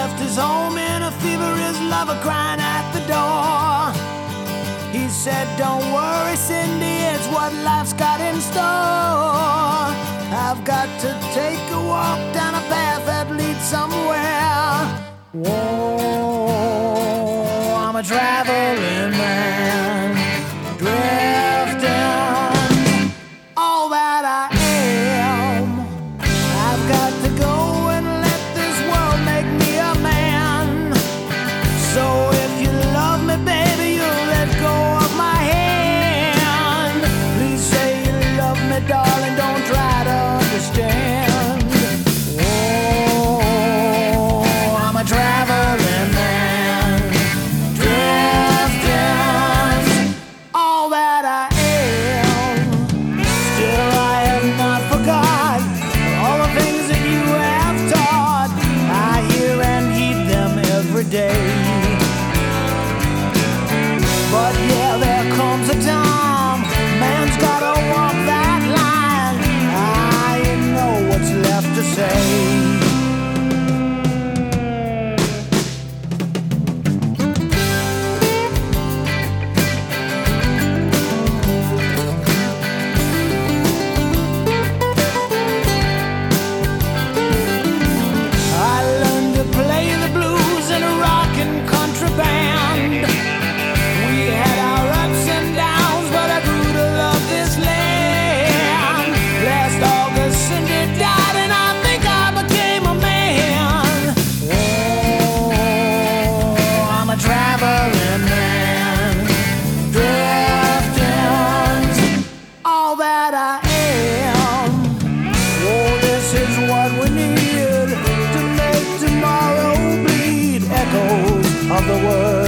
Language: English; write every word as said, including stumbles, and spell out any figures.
left his home in a fever, his lover crying at the door. He said, don't worry, Cindy, it's what life's got in store. I've got to take a walk down a path that leads somewhere. Whoa, I'm a traveling man, drifting all that I am. I've got to go and let this world make me a man. So if you love me, baby, you'll let go of my hand. Please say you love me, darling, don't try to understand. Oh, I'm a traveling man, drifting all that I am. Still I have not forgot all the things that you have taught. I hear and heed them every day. But yeah, there comes a time man's gotta walk that line. I know what's left to say. I learned to play the blues in a rockin' country band. We had our ups and downs, but I grew to love this land. Last August, Cindy died, and I think I became a man. Oh, I'm a traveling man, drifting all that I am. Oh, this is what we need to make tomorrow bleed. Echoes of the world.